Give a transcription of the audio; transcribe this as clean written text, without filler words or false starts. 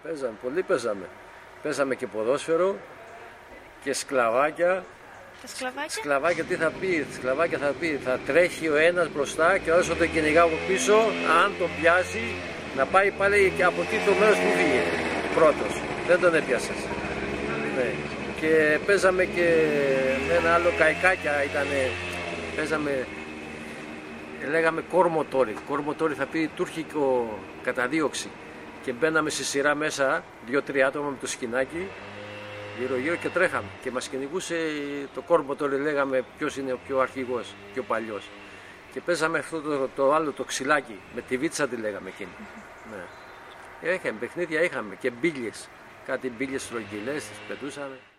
Πολύ παίζαμε. Παίζαμε και ποδόσφαιρο και σκλαβάκια. Τα σκλαβάκια. Σκλαβάκια τι θα πει, σκλαβάκια θα πει, θα τρέχει ο ένας μπροστά και όσο τον κυνηγάω από πίσω, αν τον πιάσει, να πάει πάλι και από εκεί το μέρος που βγήκε πρώτος. Δεν τον έπιασες. Ναι. Και παίζαμε και με ένα άλλο καϊκάκια ήτανε, παίζαμε, λέγαμε κορμοτόρι. Κορμοτόρι θα πει τουρκικό καταδίωξη. Και μπαίναμε στη σειρά μέσα, 2-3 άτομα με το σκηνάκι, γύρω-γύρω και τρέχαμε. Και μας κυνηγούσε το κορμοτόρι, λέγαμε ποιος είναι ο πιο αρχηγός, πιο παλιός. Και παίζαμε αυτό το άλλο, το ξυλάκι, με τη βίτσα τη λέγαμε εκείνη. Ναι. Είχαμε παιχνίδια, είχαμε και μπίλιες. Κάτι μπίλιες στρογγυλές, τις πετούσαμε.